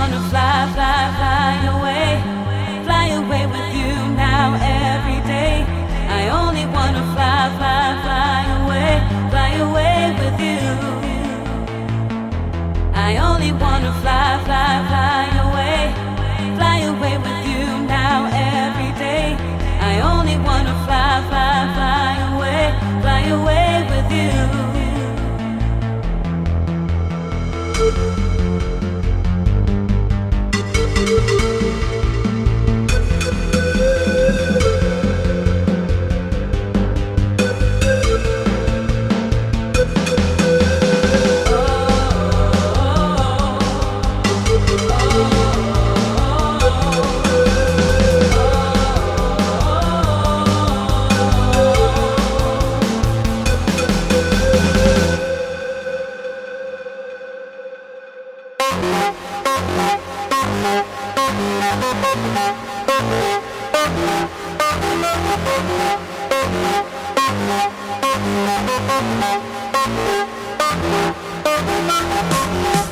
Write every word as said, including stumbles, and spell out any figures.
wanna fly, fly, fly away, fly away with you now every day. I only wanna fly, fly, fly away, fly away with you. I only wanna fly, fly, fly away, fly away with you now every day. I only wanna fly, fly, fly away, fly away with you. We'll be right back.